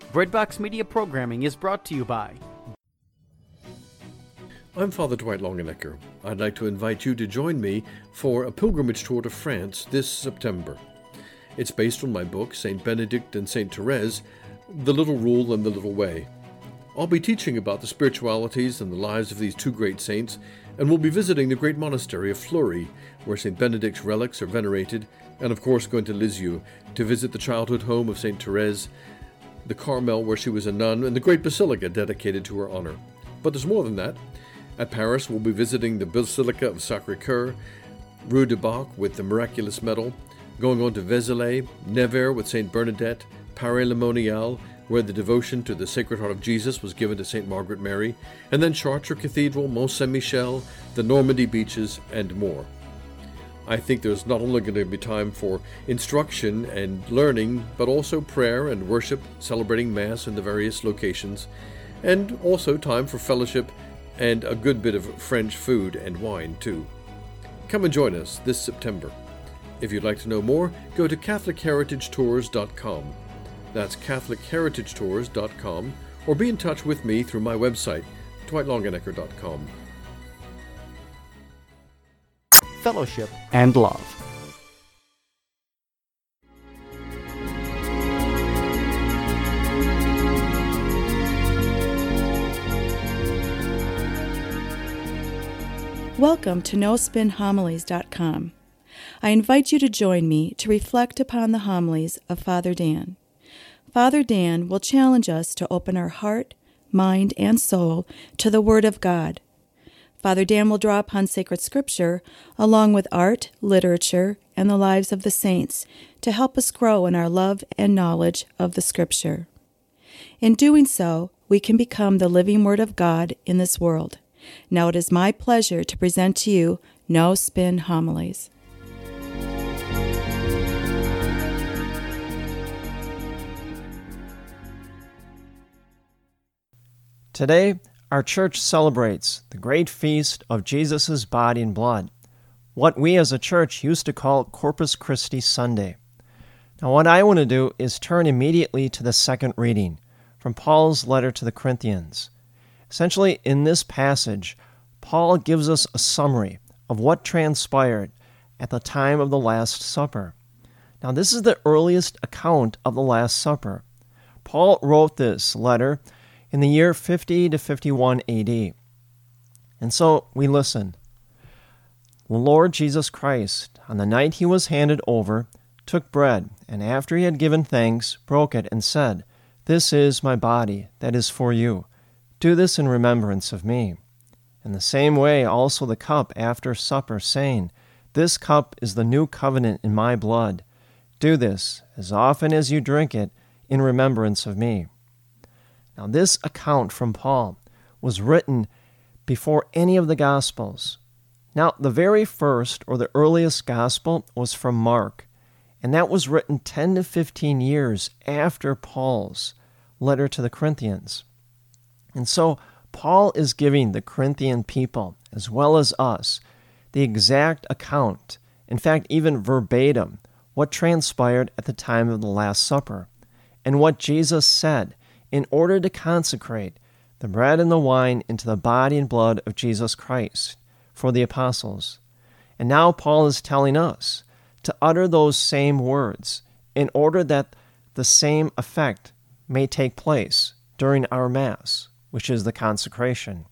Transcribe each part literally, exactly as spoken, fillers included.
Breadbox Media programming is brought to you by... I'm Father Dwight Longenecker. I'd like to invite you to join me for a pilgrimage tour to France this September. It's based on my book, Saint Benedict and Saint Therese, The Little Rule and the Little Way. I'll be teaching about the spiritualities and the lives of these two great saints, and we'll be visiting the great monastery of Fleury, where Saint Benedict's relics are venerated, and of course going to Lisieux to visit the childhood home of Saint Therese, the Carmel where she was a nun, and the great basilica dedicated to her honor. But there's more than that. At Paris, we'll be visiting the Basilica of Sacré-Cœur, Rue du Bac with the Miraculous Medal, going on to Vézelay, Nevers with Saint Bernadette, Paray-le-Monial, where the devotion to the Sacred Heart of Jesus was given to Saint Margaret Mary, and then Chartres Cathedral, Mont Saint-Michel, the Normandy beaches, and more. I think there's not only going to be time for instruction and learning, but also prayer and worship, celebrating Mass in the various locations, and also time for fellowship and a good bit of French food and wine, too. Come and join us this September. If you'd like to know more, go to Catholic Heritage Tours dot com. That's Catholic Heritage Tours dot com, or be in touch with me through my website, Dwight Longenecker dot com. Fellowship and love. Welcome to no spin homilies dot com. I invite you to join me to reflect upon the homilies of Father Dan. Father Dan will challenge us to open our heart, mind, and soul to the Word of God. Father Dan will draw upon sacred scripture along with art, literature, and the lives of the saints to help us grow in our love and knowledge of the scripture. In doing so, we can become the living Word of God in this world. Now it is my pleasure to present to you No Spin Homilies. Today, our church celebrates the great feast of Jesus' body and blood, what we as a church used to call Corpus Christi Sunday. Now, what I want to do is turn immediately to the second reading from Paul's letter to the Corinthians. Essentially, in this passage, Paul gives us a summary of what transpired at the time of the Last Supper. Now, this is the earliest account of the Last Supper. Paul wrote this letter in the year fifty to fifty-one A D. And so we listen. The Lord Jesus Christ, on the night he was handed over, took bread, and after he had given thanks, broke it and said, "This is my body, that is for you. Do this in remembrance of me." In the same way also the cup after supper, saying, "This cup is the new covenant in my blood. Do this, as often as you drink it, in remembrance of me." Now, this account from Paul was written before any of the Gospels. Now, the very first or the earliest Gospel was from Mark, and that was written ten to fifteen years after Paul's letter to the Corinthians. And so, Paul is giving the Corinthian people, as well as us, the exact account, in fact, even verbatim, what transpired at the time of the Last Supper, and what Jesus said in order to consecrate the bread and the wine into the body and blood of Jesus Christ for the apostles. And now Paul is telling us to utter those same words in order that the same effect may take place during our Mass, which is the consecration.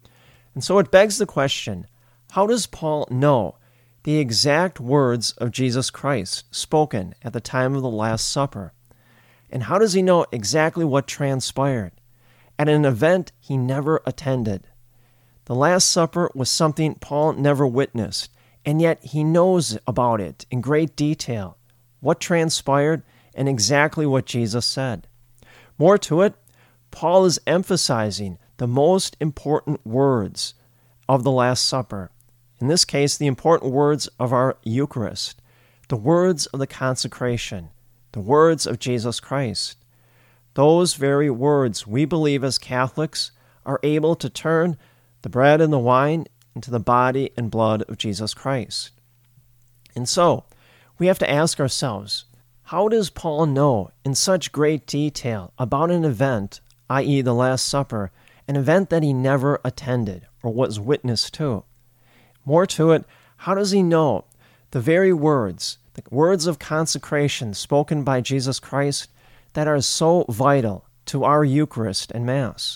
And so it begs the question, how does Paul know the exact words of Jesus Christ spoken at the time of the Last Supper? And how does he know exactly what transpired at an event he never attended? The Last Supper was something Paul never witnessed, and yet he knows about it in great detail, what transpired and exactly what Jesus said. More to it, Paul is emphasizing the most important words of the Last Supper. In this case, the important words of our Eucharist, the words of the consecration, the words of Jesus Christ. Those very words we believe as Catholics are able to turn the bread and the wine into the body and blood of Jesus Christ. And so, we have to ask ourselves, how does Paul know in such great detail about an event, that is the Last Supper, an event that he never attended or was witness to? More to it, how does he know the very words, the words of consecration spoken by Jesus Christ that are so vital to our Eucharist and Mass?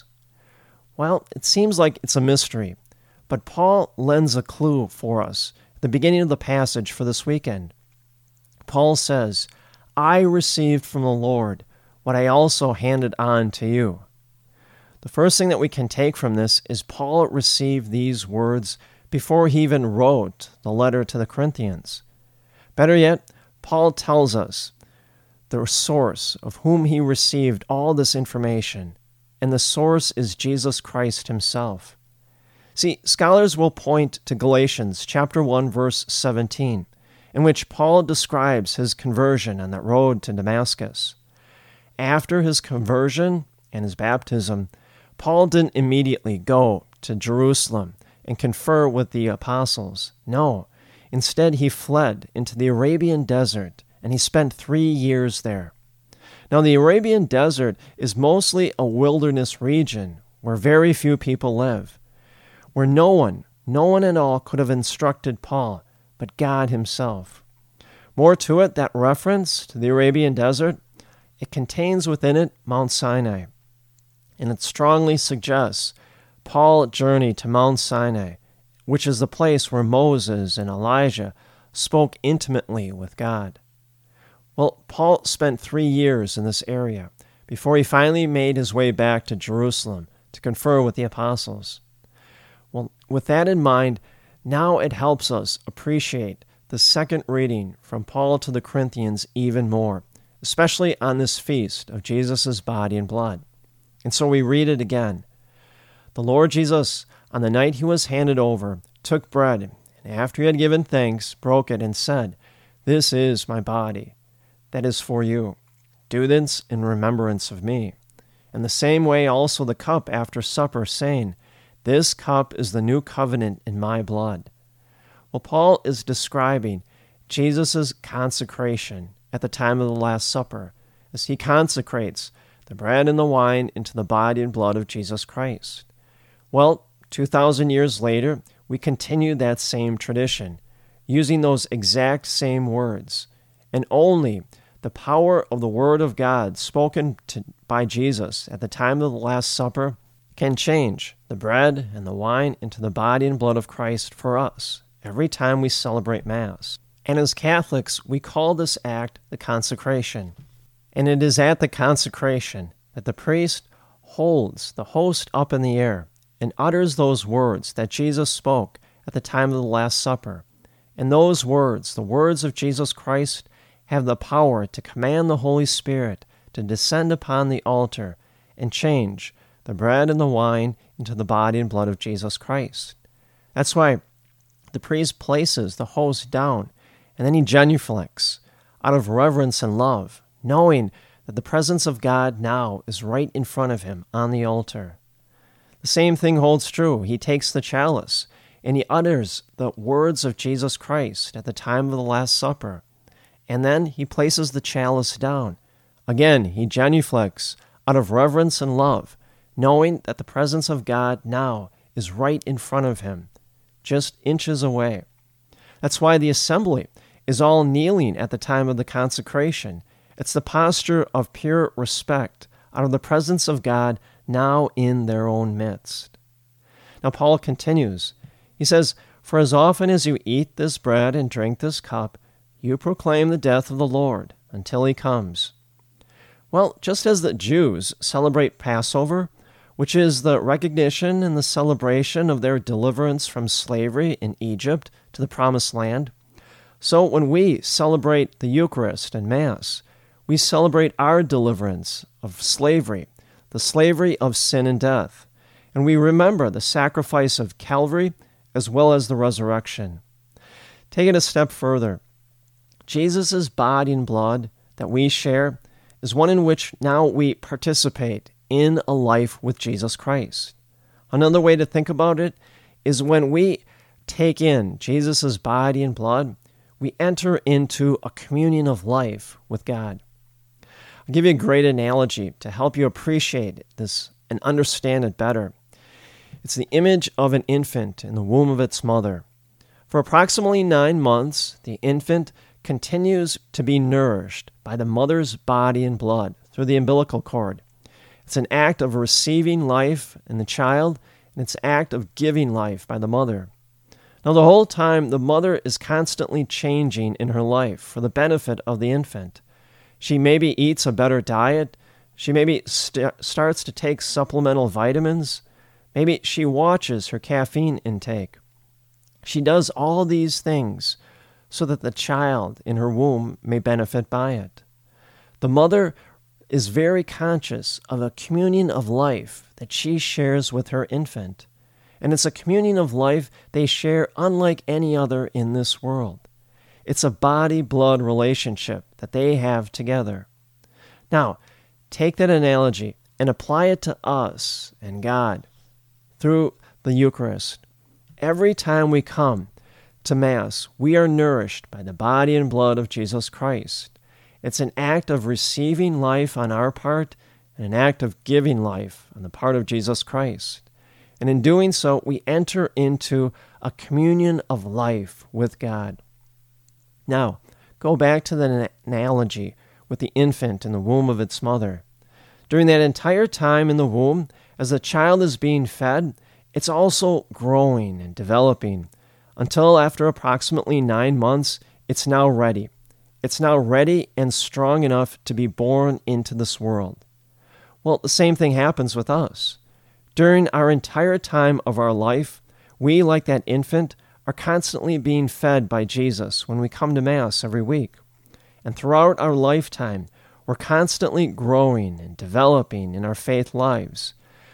Well, it seems like it's a mystery, but Paul lends a clue for us at the beginning of the passage for this weekend. Paul says, I received from the Lord what I also handed on to you. The first thing that we can take from this is Paul received these words before he even wrote the letter to the Corinthians. Better yet, Paul tells us the source of whom he received all this information, and the source is Jesus Christ himself. See, scholars will point to Galatians chapter one, verse seventeen, in which Paul describes his conversion on that road to Damascus. After his conversion and his baptism, Paul didn't immediately go to Jerusalem and confer with the apostles. No, instead he fled into the Arabian desert, and he spent three years there. Now, the Arabian desert is mostly a wilderness region where very few people live, where no one, no one at all could have instructed Paul but God himself. More to it, that reference to the Arabian desert, it contains within it Mount Sinai, and it strongly suggests Paul journeyed to Mount Sinai, which is the place where Moses and Elijah spoke intimately with God. Well, Paul spent three years in this area before he finally made his way back to Jerusalem to confer with the apostles. Well, with that in mind, now it helps us appreciate the second reading from Paul to the Corinthians even more, especially on this feast of Jesus' body and blood. And so we read it again. The Lord Jesus, on the night he was handed over, took bread, and after he had given thanks, broke it and said, This is my body, that is for you. Do this in remembrance of me. In the same way also the cup after supper, saying, This cup is the new covenant in my blood. Well, Paul is describing Jesus' consecration at the time of the Last Supper, as he consecrates the bread and the wine into the body and blood of Jesus Christ. Well, two thousand years later, we continue that same tradition, using those exact same words, and only the power of the Word of God spoken to, by Jesus at the time of the Last Supper can change the bread and the wine into the body and blood of Christ for us every time we celebrate Mass. And as Catholics, we call this act the consecration. And it is at the consecration that the priest holds the host up in the air and utters those words that Jesus spoke at the time of the Last Supper. And those words, the words of Jesus Christ, have the power to command the Holy Spirit to descend upon the altar and change the bread and the wine into the body and blood of Jesus Christ. That's why the priest places the host down, and then he genuflects out of reverence and love, knowing that the presence of God now is right in front of him on the altar. The same thing holds true. He takes the chalice, and he utters the words of Jesus Christ at the time of the Last Supper, and then he places the chalice down. Again, he genuflects out of reverence and love, knowing that the presence of God now is right in front of him, just inches away. That's why the assembly is all kneeling at the time of the consecration. It's the posture of pure respect out of the presence of God now in their own midst. Now Paul continues. He says, For as often as you eat this bread and drink this cup, you proclaim the death of the Lord until he comes. Well, just as the Jews celebrate Passover, which is the recognition and the celebration of their deliverance from slavery in Egypt to the Promised Land, so when we celebrate the Eucharist and Mass, we celebrate our deliverance of slavery, the slavery of sin and death, and we remember the sacrifice of Calvary as well as the resurrection. Take it a step further. Jesus' body and blood that we share is one in which now we participate in a life with Jesus Christ. Another way to think about it is when we take in Jesus' body and blood, we enter into a communion of life with God. I'll give you a great analogy to help you appreciate this and understand it better. It's the image of an infant in the womb of its mother. For approximately nine months, the infant continues to be nourished by the mother's body and blood through the umbilical cord. It's an act of receiving life in the child, and it's an act of giving life by the mother. Now, the whole time, the mother is constantly changing in her life for the benefit of the infant. She maybe eats a better diet. She maybe st- starts to take supplemental vitamins. Maybe she watches her caffeine intake. She does all these things so that the child in her womb may benefit by it. The mother is very conscious of a communion of life that she shares with her infant. And it's a communion of life they share unlike any other in this world. It's a body-blood relationship that they have together. Now, take that analogy and apply it to us and God through the Eucharist. Every time we come to Mass, we are nourished by the body and blood of Jesus Christ. It's an act of receiving life on our part and an act of giving life on the part of Jesus Christ. And in doing so, we enter into a communion of life with God. Now, go back to the analogy with the infant in the womb of its mother. During that entire time in the womb, as the child is being fed, it's also growing and developing until after approximately nine months, it's now ready. It's now ready and strong enough to be born into this world. Well, the same thing happens with us. During our entire time of our life, we, like that infant, are constantly being fed by Jesus when we come to Mass every week. And throughout our lifetime, we're constantly growing and developing in our faith lives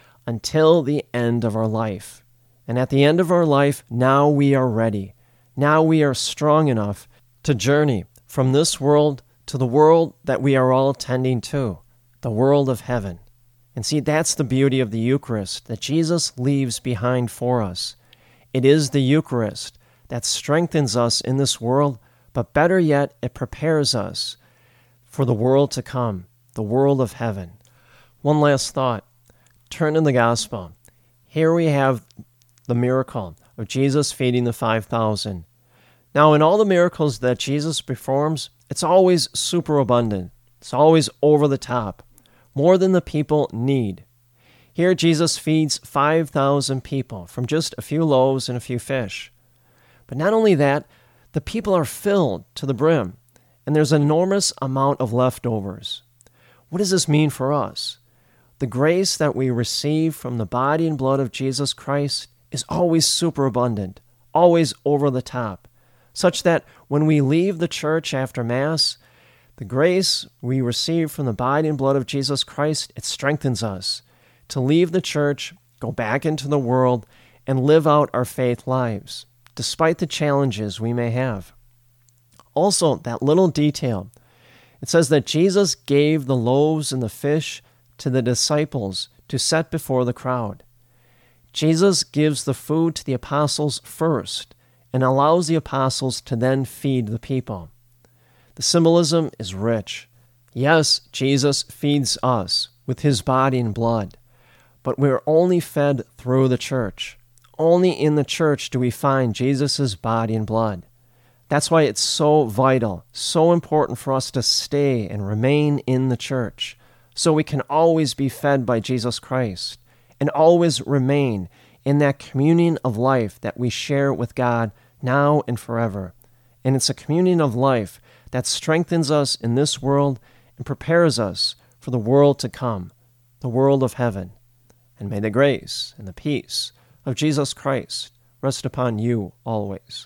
until the end of our life. And at the end of our life, now we are ready. Now we are strong enough to journey from this world to the world that we are all tending to, the world of heaven. And see, that's the beauty of the Eucharist that Jesus leaves behind for us. It is the Eucharist that strengthens us in this world, but better yet, it prepares us for the world to come, the world of heaven. One last thought. Turn to the Gospel. Here we have the miracle of Jesus feeding the five thousand. Now, in all the miracles that Jesus performs, it's always superabundant. It's always over the top, more than the people need. Here Jesus feeds five thousand people from just a few loaves and a few fish. But not only that, the people are filled to the brim, and there's an enormous amount of leftovers. What does this mean for us? The grace that we receive from the body and blood of Jesus Christ is always superabundant, always over the top, such that when we leave the church after Mass, the grace we receive from the body and blood of Jesus Christ, it strengthens us to leave the church, go back into the world, and live out our faith lives, despite the challenges we may have. Also, that little detail, it says that Jesus gave the loaves and the fish to the disciples to set before the crowd. Jesus gives the food to the apostles first and allows the apostles to then feed the people. The symbolism is rich. Yes, Jesus feeds us with his body and blood, but we're only fed through the church. Only in the church do we find Jesus' body and blood. That's why it's so vital, so important for us to stay and remain in the church, so we can always be fed by Jesus Christ and always remain in that communion of life that we share with God now and forever. And it's a communion of life that strengthens us in this world and prepares us for the world to come, the world of heaven. And may the grace and the peace of Jesus Christ rest upon you always.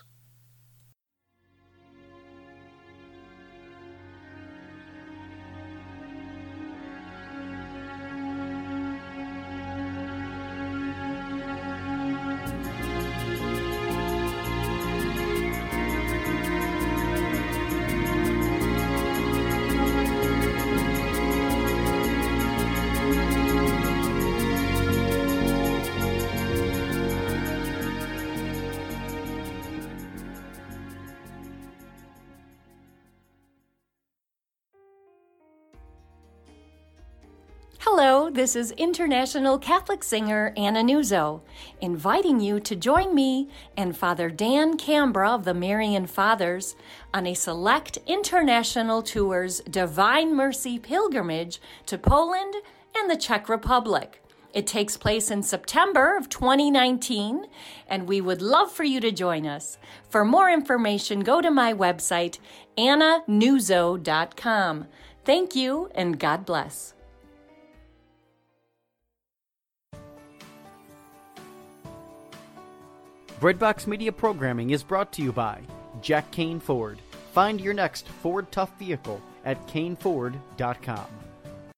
Hello, this is international Catholic singer Anna Nuzzo, inviting you to join me and Father Dan Cambra of the Marian Fathers on a select international tour's Divine Mercy pilgrimage to Poland and the Czech Republic. It takes place in September of twenty nineteen, and we would love for you to join us. For more information, go to my website, anna nuzzo dot com. Thank you, and God bless. Breadbox Media programming is brought to you by Jack Kane Ford. Find your next Ford Tough vehicle at kane ford dot com.